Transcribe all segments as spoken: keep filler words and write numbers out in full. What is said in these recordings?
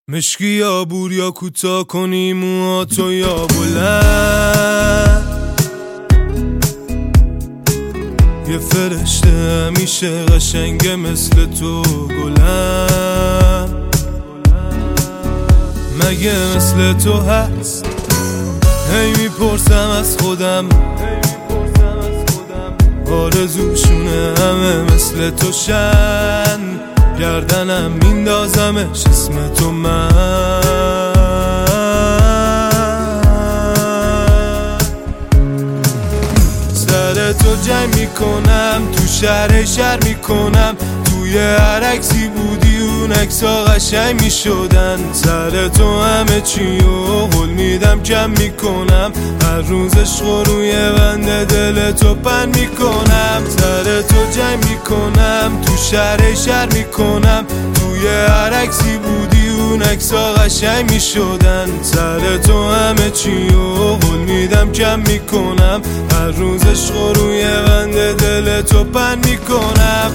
مشکی یا بور یا کوتاه کنی موهاتو یا بلند، یه فرشته همیشه قشنگه مثل تو گلم، مگه مثل تو هست؟ هی میپرسم از خودم، آرزوشونه همه مثل تو شن، گردنم میندازمش اسم تو من. سر تو جمع میکنم، تو شهر شهر میکنم، توی هر عکسی بودی اون عکسا قشنگ میشدن. سر تو همه چی و قول میدم کم میکنم، هر روز عشق روی بنده دل تو پن میکنم. سر تو جمع میکنم، تو شهر شهر میکنم، توی هر عکسی بودی اون عکسا قشنگ میشدن. سر تو همه چی و قول میدم کم میکنم، هر روز عشق روی بنده دل تو پن میکنم.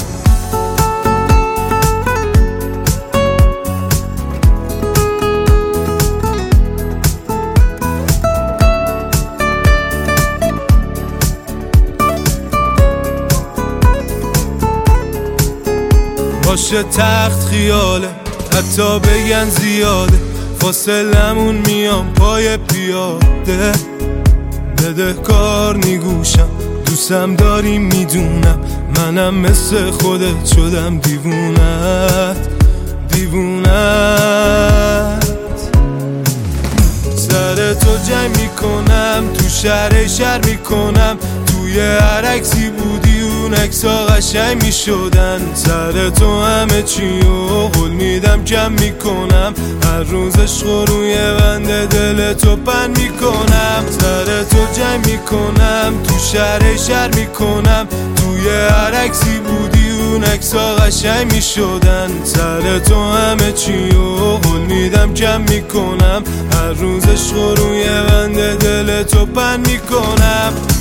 باشه تخت خیاله، حتی بگن زیاده، فاصلمون میام پای پیاده. بده کار نیگوشم، دوستم داری میدونم، منم مثل خودت شدم دیوونت دیوونت. سر تو جمع میکنم، تو شهر شهر میکنم، توی هر عکسی بودی اون عکسا قشنگ میشدن. سر تو همه چی و قول میدم کم میکنم، هر روز عشق روی بنده دل تو پن میکنم. سر تو جمع میکنم، تو شهر شهر میکنم، توی هر عکسی بودی اون عکسا قشنگ میشدن. سر تو همه چی و قول میدم کم میکنم، هر روز عشق روی بنده دل تو پن میکنم.